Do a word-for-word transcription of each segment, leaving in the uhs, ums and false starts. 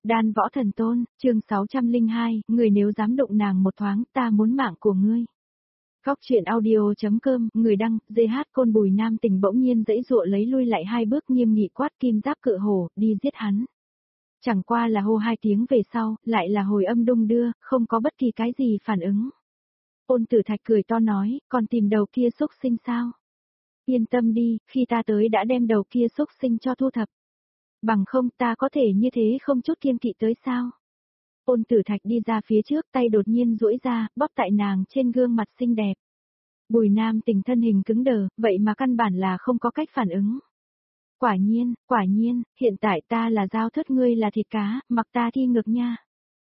Đan Võ Thần Tôn, chương sáu trăm lẻ hai, người nếu dám động nàng một thoáng, ta muốn mạng của ngươi. Góc truyện audio.com, người đăng, giê hát Côn Bùi Nam Tình bỗng nhiên giãy giụa lấy lui lại hai bước nghiêm nghị quát Kim Giáp Cự Hổ, đi giết hắn. Chẳng qua là hô hai tiếng về sau, lại là hồi âm đung đưa, không có bất kỳ cái gì phản ứng. Ôn Tử Thạch cười to nói, còn tìm đầu kia xúc sinh sao? Yên tâm đi, khi ta tới đã đem đầu kia xúc sinh cho thu thập. Bằng không ta có thể như thế không chút kiêng kỵ tới sao? Ôn Tử Thạch đi ra phía trước, tay đột nhiên duỗi ra, bóp tại nàng trên gương mặt xinh đẹp. Bùi Nam Tình thân hình cứng đờ, vậy mà căn bản là không có cách phản ứng. Quả nhiên, quả nhiên, hiện tại ta là dao thớt, ngươi là thịt cá, mặc ta thi ngược nha.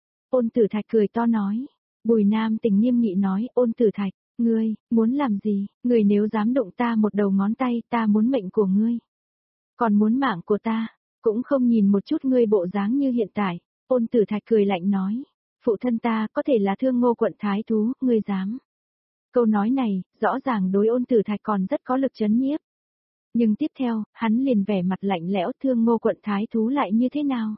Ôn Tử Thạch cười to nói. Bùi Nam Tình nghiêm nghị nói, Ôn Tử Thạch, ngươi, muốn làm gì, ngươi nếu dám động ta một đầu ngón tay, ta muốn mệnh của ngươi. Còn muốn mạng của ta, cũng không nhìn một chút ngươi bộ dáng như hiện tại. Ôn Tử Thạch cười lạnh nói, phụ thân ta có thể là Thương Ngô quận thái thú, ngươi dám. Câu nói này, rõ ràng đối Ôn Tử Thạch còn rất có lực chấn nhiếp. Nhưng tiếp theo, hắn liền vẻ mặt lạnh lẽo, Thương Ngô quận thái thú lại như thế nào?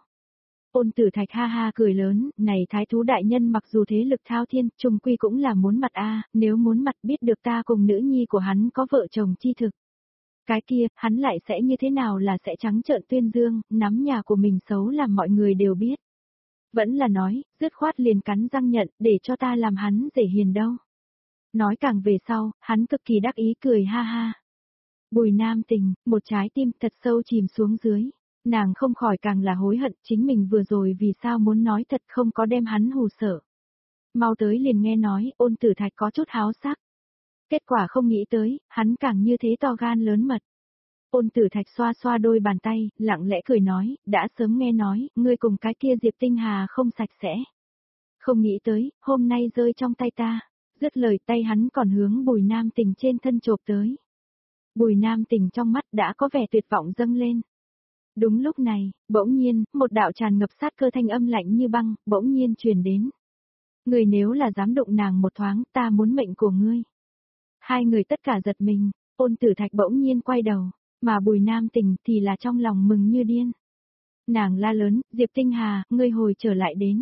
Ôn Tử Thạch ha ha cười lớn, này thái thú đại nhân mặc dù thế lực thao thiên, trung quy cũng là muốn mặt a, nếu muốn mặt biết được ta cùng nữ nhi của hắn có vợ chồng chi thực. Cái kia, hắn lại sẽ như thế nào là sẽ trắng trợn tuyên dương, nắm nhà của mình xấu làm mọi người đều biết. Vẫn là nói, dứt khoát liền cắn răng nhận, để cho ta làm hắn dễ hiền đâu. Nói càng về sau, hắn cực kỳ đắc ý cười ha ha. Bùi Nam Tình, một trái tim thật sâu chìm xuống dưới. Nàng không khỏi càng là hối hận chính mình vừa rồi vì sao muốn nói thật không có đem hắn hù sợ. Mau tới liền nghe nói, Ôn Tử Thạch có chút háo sắc. Kết quả không nghĩ tới, hắn càng như thế to gan lớn mật. Ôn Tử Thạch xoa xoa đôi bàn tay, lặng lẽ cười nói, đã sớm nghe nói, ngươi cùng cái kia Diệp Tinh Hà không sạch sẽ. Không nghĩ tới, hôm nay rơi trong tay ta. Dứt lời tay hắn còn hướng Bùi Nam Tình trên thân chộp tới. Bùi Nam Tình trong mắt đã có vẻ tuyệt vọng dâng lên. Đúng lúc này, bỗng nhiên, một đạo tràn ngập sát cơ thanh âm lạnh như băng, bỗng nhiên truyền đến. Người nếu là dám đụng nàng một thoáng, ta muốn mệnh của ngươi. Hai người tất cả giật mình, Ôn Tử Thạch bỗng nhiên quay đầu, mà Bùi Nam Tình thì là trong lòng mừng như điên. Nàng la lớn, Diệp Tinh Hà, ngươi hồi trở lại đến.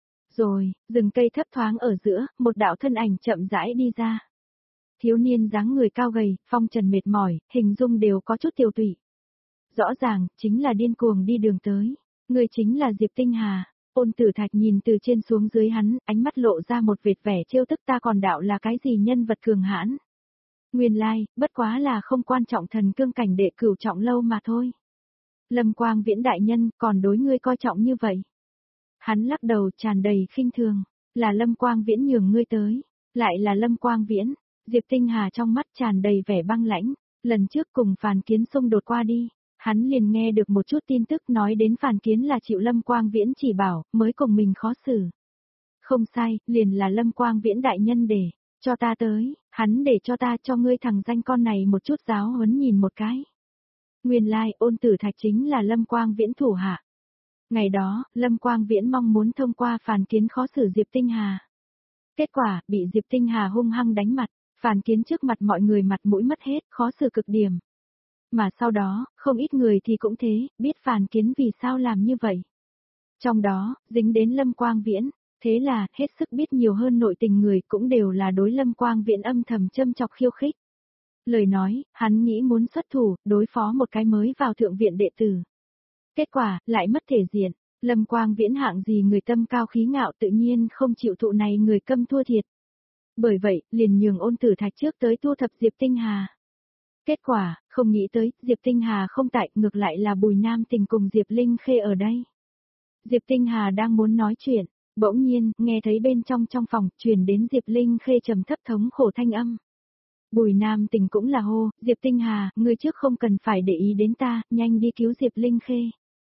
Rồi, rừng cây thấp thoáng ở giữa, một đạo thân ảnh chậm rãi đi ra. Thiếu niên dáng người cao gầy, phong trần mệt mỏi, hình dung đều có chút tiêu tụy. Rõ ràng, chính là điên cuồng đi đường tới. Người chính là Diệp Tinh Hà. Ôn Tử Thạch nhìn từ trên xuống dưới hắn, ánh mắt lộ ra một vệt vẻ trêu tức, ta còn đạo là cái gì nhân vật cường hãn. Nguyên lai, bất quá là không quan trọng thần cương cảnh đệ cửu trọng lâu mà thôi. Lâm Quang Viễn đại nhân, còn đối ngươi coi trọng như vậy. Hắn lắc đầu tràn đầy khinh thường, là Lâm Quang Viễn nhường ngươi tới, lại là Lâm Quang Viễn. Diệp Tinh Hà trong mắt tràn đầy vẻ băng lãnh, lần trước cùng Phàn Kiến xung đột qua đi. Hắn liền nghe được một chút tin tức nói đến Phàn Kiến là chịu Lâm Quang Viễn chỉ bảo, mới cùng mình khó xử. Không sai, liền là Lâm Quang Viễn đại nhân để, cho ta tới, hắn để cho ta cho ngươi thằng danh con này một chút giáo huấn nhìn một cái. Nguyên lai, Ôn Tử Thạch chính là Lâm Quang Viễn thủ hạ. Ngày đó, Lâm Quang Viễn mong muốn thông qua Phàn Kiến khó xử Diệp Tinh Hà. Kết quả, bị Diệp Tinh Hà hung hăng đánh mặt, Phàn Kiến trước mặt mọi người mặt mũi mất hết, khó xử cực điểm. Mà sau đó, không ít người thì cũng thế, biết Phàn Kiến vì sao làm như vậy. Trong đó, dính đến Lâm Quang Viễn, thế là, hết sức biết nhiều hơn nội tình người cũng đều là đối Lâm Quang Viễn âm thầm châm chọc khiêu khích. Lời nói, hắn nghĩ muốn xuất thủ, đối phó một cái mới vào thượng viện đệ tử. Kết quả, lại mất thể diện, Lâm Quang Viễn hạng gì người tâm cao khí ngạo tự nhiên không chịu thụ này người câm thua thiệt. Bởi vậy, liền nhường Ôn Tử Thạch trước tới thu thập Diệp Tinh Hà. Kết quả, không nghĩ tới, Diệp Tinh Hà không tại, ngược lại là Bùi Nam Tình cùng Diệp Linh Khê ở đây. Diệp Tinh Hà đang muốn nói chuyện, bỗng nhiên, nghe thấy bên trong trong phòng, truyền đến Diệp Linh Khê trầm thấp thống khổ thanh âm. Bùi Nam Tình cũng là hô, Diệp Tinh Hà, ngươi trước không cần phải để ý đến ta, nhanh đi cứu Diệp Linh Khê.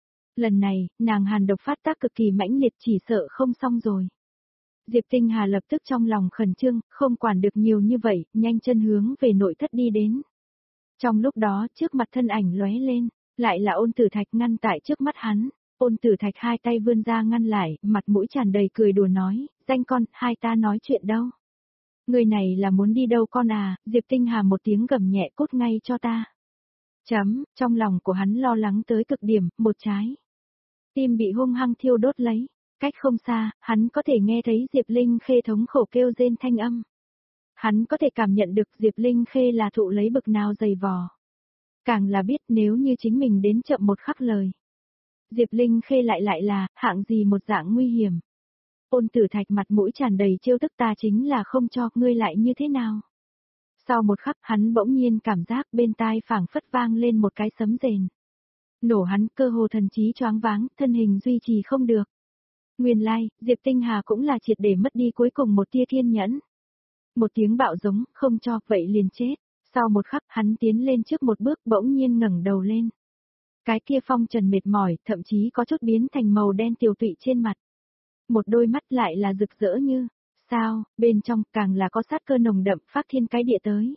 Lần này, nàng hàn độc phát tác cực kỳ mãnh liệt chỉ sợ không xong rồi. Diệp Tinh Hà lập tức trong lòng khẩn trương, không quản được nhiều như vậy, nhanh chân hướng về nội thất đi đến. Trong lúc đó, trước mặt thân ảnh lóe lên, lại là Ôn Tử Thạch ngăn tại trước mắt hắn. Ôn Tử Thạch hai tay vươn ra ngăn lại, mặt mũi tràn đầy cười đùa nói, danh con, hai ta nói chuyện đâu. Người này là muốn đi đâu con à, Diệp Tinh Hà một tiếng gầm nhẹ, cút ngay cho ta. Chấm, trong lòng của hắn lo lắng tới cực điểm, một trái tim bị hung hăng thiêu đốt lấy. Cách không xa, hắn có thể nghe thấy Diệp Linh Khê thống khổ kêu rên thanh âm. Hắn có thể cảm nhận được Diệp Linh Khê là thụ lấy bực nào dày vò. Càng là biết nếu như chính mình đến chậm một khắc lời. Diệp Linh Khê lại lại là, hạng gì một dạng nguy hiểm. Ôn Tử Thạch mặt mũi tràn đầy trêu tức, ta chính là không cho, ngươi lại như thế nào. Sau một khắc hắn bỗng nhiên cảm giác bên tai phảng phất vang lên một cái sấm rền. Nổ hắn cơ hồ thần trí choáng váng, thân hình duy trì không được. Nguyên lai, Diệp Tinh Hà cũng là triệt để mất đi cuối cùng một tia kiên nhẫn. Một tiếng bạo giống, không cho, vậy liền chết. Sau một khắc hắn tiến lên trước một bước bỗng nhiên ngẩng đầu lên. Cái kia phong trần mệt mỏi, thậm chí có chút biến thành màu đen tiều tụy trên mặt. Một đôi mắt lại là rực rỡ như, sao, bên trong càng là có sát cơ nồng đậm phát thiên cái địa tới.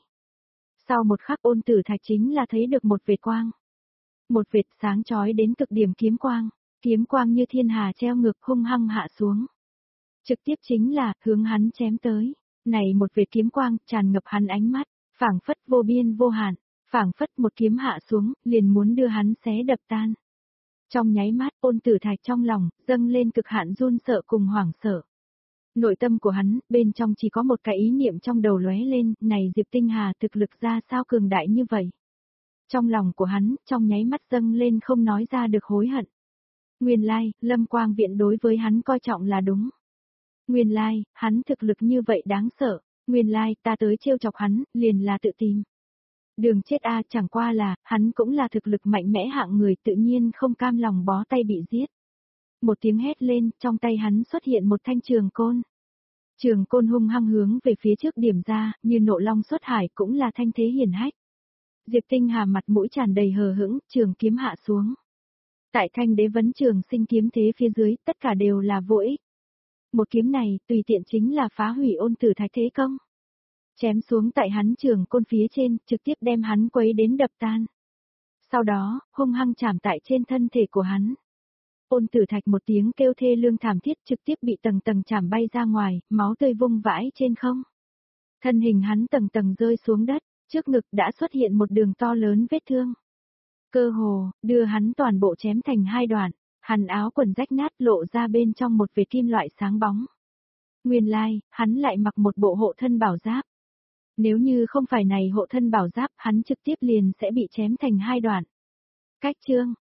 Sau một khắc Ôn Tử Thạch chính là thấy được một vệt quang. Một vệt sáng chói đến cực điểm kiếm quang, kiếm quang như thiên hà treo ngược hung hăng hạ xuống. Trực tiếp chính là hướng hắn chém tới, này một vệt kiếm quang tràn ngập hắn ánh mắt, phảng phất vô biên vô hạn, phảng phất một kiếm hạ xuống, liền muốn đưa hắn xé đập tan. Trong nháy mắt Ôn Tử Thạch trong lòng, dâng lên cực hạn run sợ cùng hoảng sợ. Nội tâm của hắn, bên trong chỉ có một cái ý niệm trong đầu lóe lên, này Diệp Tinh Hà thực lực ra sao cường đại như vậy. Trong lòng của hắn, trong nháy mắt dâng lên không nói ra được hối hận. Nguyên lai, Lâm Quang Viện đối với hắn coi trọng là đúng. Nguyên lai, hắn thực lực như vậy đáng sợ. Nguyên lai, ta tới trêu chọc hắn, liền là tự tìm. Đường chết a, chẳng qua là, hắn cũng là thực lực mạnh mẽ hạng người, tự nhiên không cam lòng bó tay bị giết. Một tiếng hét lên, trong tay hắn xuất hiện một thanh trường côn. Trường côn hung hăng hướng về phía trước điểm ra, như nộ long xuất hải, cũng là thanh thế hiển hách. Diệp Tinh Hà mặt mũi tràn đầy hờ hững, trường kiếm hạ xuống. Tại thanh đế vấn trường sinh kiếm thế phía dưới, tất cả đều là vô ích. Một kiếm này, tùy tiện chính là phá hủy Ôn Tử Thạch thế công. Chém xuống tại hắn trường côn phía trên, trực tiếp đem hắn quấy đến đập tan. Sau đó, hung hăng chạm tại trên thân thể của hắn. Ôn Tử Thạch một tiếng kêu thê lương thảm thiết trực tiếp bị tầng tầng chạm bay ra ngoài, máu tươi vung vãi trên không. Thân hình hắn tầng tầng rơi xuống đất, trước ngực đã xuất hiện một đường to lớn vết thương. Cơ hồ, đưa hắn toàn bộ chém thành hai đoạn, hắn áo quần rách nát lộ ra bên trong một vệt kim loại sáng bóng. Nguyên lai, hắn lại mặc một bộ hộ thân bảo giáp. Nếu như không phải này hộ thân bảo giáp, hắn trực tiếp liền sẽ bị chém thành hai đoạn. Cách chương